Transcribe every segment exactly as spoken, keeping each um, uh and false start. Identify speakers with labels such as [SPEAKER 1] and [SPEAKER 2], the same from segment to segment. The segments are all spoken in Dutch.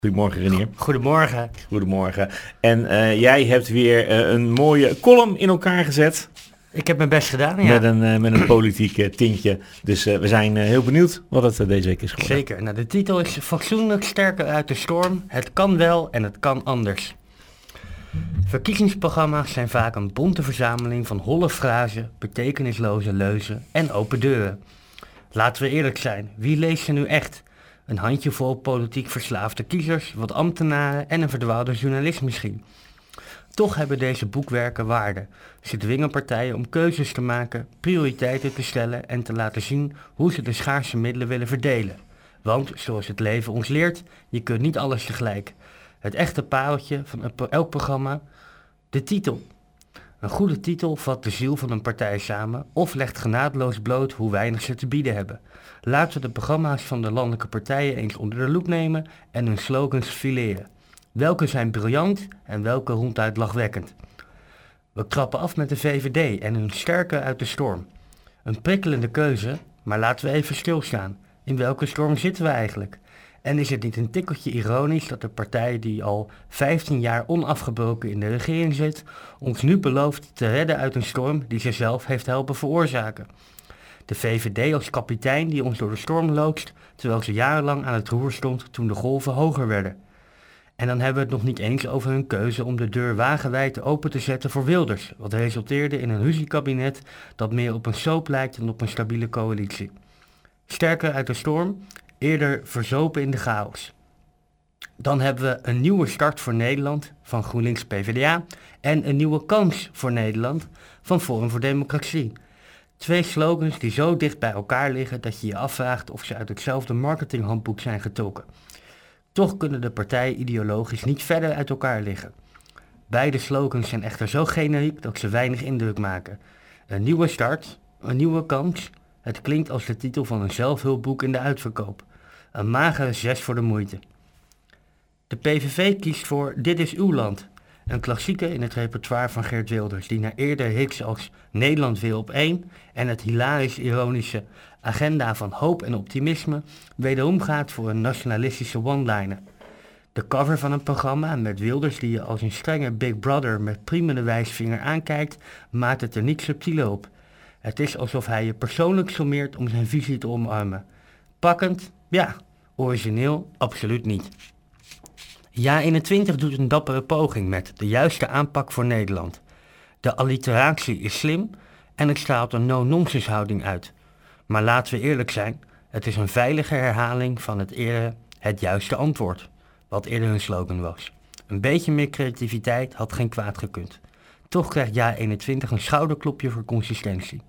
[SPEAKER 1] Goedemorgen Renier.
[SPEAKER 2] Goedemorgen.
[SPEAKER 1] Goedemorgen. En uh, jij hebt weer uh, een mooie column in elkaar gezet.
[SPEAKER 2] Ik heb mijn best gedaan, ja.
[SPEAKER 1] Met een, uh, met een politiek uh, tintje. Dus uh, we zijn uh, heel benieuwd wat het uh, deze week is geworden.
[SPEAKER 2] Zeker. Nou, de titel is Fatsoenlijk sterker uit de storm. Het kan wel en het kan anders. Verkiezingsprogramma's zijn vaak een bonte verzameling van holle frasen, betekenisloze leuzen en open deuren. Laten we eerlijk zijn, wie leest ze nu echt? Een handjevol politiek verslaafde kiezers, wat ambtenaren en een verdwaalde journalist misschien. Toch hebben deze boekwerken waarde. Ze dwingen partijen om keuzes te maken, prioriteiten te stellen en te laten zien hoe ze de schaarse middelen willen verdelen. Want, zoals het leven ons leert, je kunt niet alles tegelijk. Het echte pareltje van elk programma, de titel. Een goede titel vat de ziel van een partij samen of legt genadeloos bloot hoe weinig ze te bieden hebben. Laten we de programma's van de landelijke partijen eens onder de loep nemen en hun slogans fileren. Welke zijn briljant en welke ronduit lachwekkend. We trappen af met de V V D en hun sterke uit de storm. Een prikkelende keuze, maar laten we even stilstaan. In welke storm zitten we eigenlijk? En is het niet een tikkeltje ironisch dat de partij die al vijftien jaar onafgebroken in de regering zit, ons nu belooft te redden uit een storm die ze zelf heeft helpen veroorzaken? De V V D als kapitein die ons door de storm loodst, terwijl ze jarenlang aan het roer stond toen de golven hoger werden. En dan hebben we het nog niet eens over hun keuze om de deur wagenwijd open te zetten voor Wilders, wat resulteerde in een ruziekabinet dat meer op een soap lijkt dan op een stabiele coalitie. Sterker uit de storm, eerder verzopen in de chaos. Dan hebben we een nieuwe start voor Nederland van GroenLinks P V d A en een nieuwe kans voor Nederland van Forum voor Democratie. Twee slogans die zo dicht bij elkaar liggen dat je je afvraagt of ze uit hetzelfde marketinghandboek zijn getrokken. Toch kunnen de partijen ideologisch niet verder uit elkaar liggen. Beide slogans zijn echter zo generiek dat ze weinig indruk maken. Een nieuwe start, een nieuwe kans. Het klinkt als de titel van een zelfhulpboek in de uitverkoop. Een magere zes voor de moeite. De P V V kiest voor Dit is uw land. Een klassieker in het repertoire van Geert Wilders, die na eerder hits als Nederland weer op één en het hilarisch-ironische agenda van hoop en optimisme wederom gaat voor een nationalistische one-liner. De cover van een programma met Wilders die je als een strenge Big Brother met priemende wijsvinger aankijkt, maakt het er niet subtieler op. Het is alsof hij je persoonlijk sommeert om zijn visie te omarmen. Pakkend? Ja. Origineel? Absoluut niet. Ja eenentwintig doet een dappere poging met de juiste aanpak voor Nederland. De alliteratie is slim en het straalt een no-nonsense houding uit. Maar laten we eerlijk zijn, het is een veilige herhaling van het eerder het juiste antwoord, wat eerder hun slogan was. Een beetje meer creativiteit had geen kwaad gekund. Toch krijgt Ja eenentwintig een schouderklopje voor consistentie.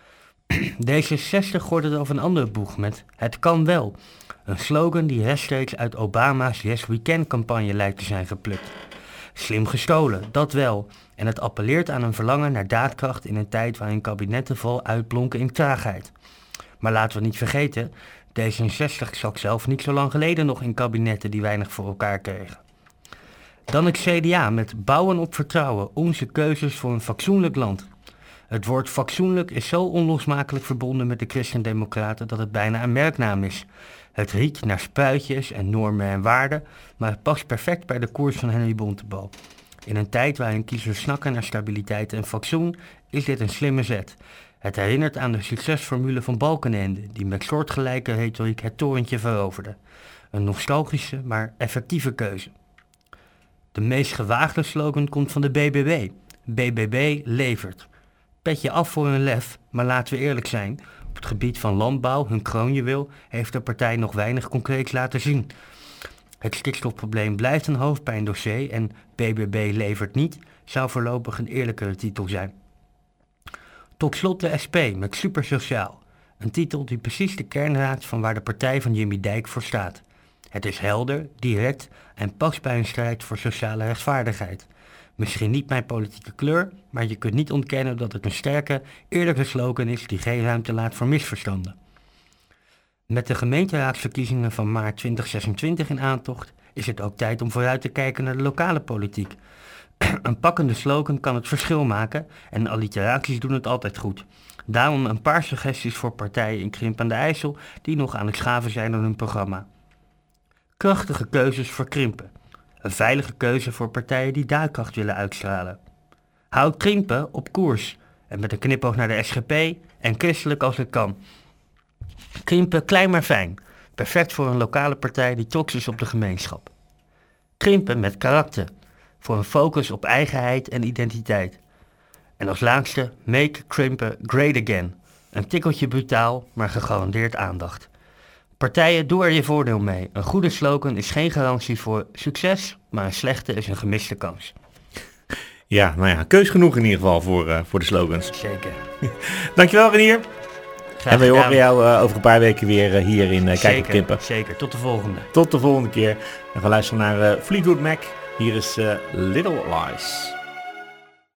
[SPEAKER 2] D zesenzestig gooit het over een andere boeg met Het kan wel. Een slogan die rechtstreeks uit Obama's Yes We Can campagne lijkt te zijn geplukt. Slim gestolen, dat wel. En het appelleert aan een verlangen naar daadkracht in een tijd waarin kabinetten vol uitblonken in traagheid. Maar laten we niet vergeten, D zesenzestig zat zelf niet zo lang geleden nog in kabinetten die weinig voor elkaar kregen. Dan het C D A met bouwen op vertrouwen, onze keuzes voor een fatsoenlijk land. Het woord fatsoenlijk is zo onlosmakelijk verbonden met de Christen-Democraten dat het bijna een merknaam is. Het riekt naar spuitjes en normen en waarden, maar het past perfect bij de koers van Henry Bontebal. In een tijd waarin kiezers snakken naar stabiliteit en fatsoen, is dit een slimme zet. Het herinnert aan de succesformule van Balkenende, die met soortgelijke retoriek het torentje veroverde. Een nostalgische, maar effectieve keuze. De meest gewaagde slogan komt van de B B B. B B B levert. Petje af voor hun lef, maar laten we eerlijk zijn. Op het gebied van landbouw, hun kroonjuweel, heeft de partij nog weinig concreets laten zien. Het stikstofprobleem blijft een hoofdpijndossier en B B B levert niet, zou voorlopig een eerlijkere titel zijn. Tot slot de S P met Super Sociaal. Een titel die precies de kern raadt van waar de partij van Jimmy Dijk voor staat. Het is helder, direct en past bij een strijd voor sociale rechtvaardigheid. Misschien niet mijn politieke kleur, maar je kunt niet ontkennen dat het een sterke, eerlijke slogan is die geen ruimte laat voor misverstanden. Met de gemeenteraadsverkiezingen van maart twintig zesentwintig in aantocht is het ook tijd om vooruit te kijken naar de lokale politiek. Een pakkende slogan kan het verschil maken en alliteraties doen het altijd goed. Daarom een paar suggesties voor partijen in Krimp aan de IJssel die nog aan het schaven zijn aan hun programma. Krachtige keuzes voor krimpen. Een veilige keuze voor partijen die daadkracht willen uitstralen. Houd krimpen op koers en met een knipoog naar de S G P en christelijk als het kan. Krimpen klein maar fijn. Perfect voor een lokale partij die trots is op de gemeenschap. Krimpen met karakter. Voor een focus op eigenheid en identiteit. En als laatste, make krimpen great again. Een tikkeltje brutaal, maar gegarandeerd aandacht. Partijen, doe er je voordeel mee. Een goede slogan is geen garantie voor succes, maar een slechte is een gemiste kans.
[SPEAKER 1] Ja, nou ja, keus genoeg in ieder geval voor, uh, voor de slogans.
[SPEAKER 2] Zeker.
[SPEAKER 1] Dankjewel, Renier.
[SPEAKER 2] Graag
[SPEAKER 1] En we
[SPEAKER 2] gedaan.
[SPEAKER 1] horen jou uh, over een paar weken weer uh, hier in uh, Kijk op Krimpen.
[SPEAKER 2] Zeker, tot de volgende.
[SPEAKER 1] Tot de volgende keer. We gaan luisteren naar uh, Fleetwood Mac. Hier is uh, Little Lies.